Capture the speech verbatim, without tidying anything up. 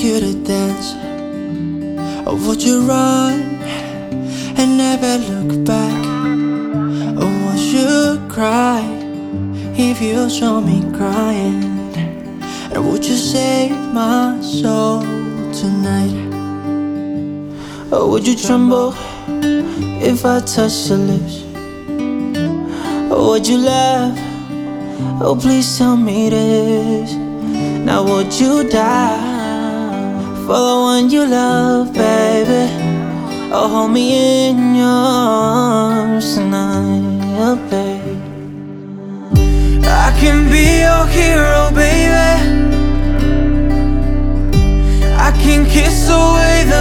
you to dance? Or would you run and never look back? Or would you cry if you saw me crying? And would you save my soul tonight? Or would you tremble if I touched your lips? Or would you laugh? Oh, please tell me this. Now would you die for the one you love, baby? Or hold me in your arms tonight, oh, babe. I can be your hero, baby. I can kiss away the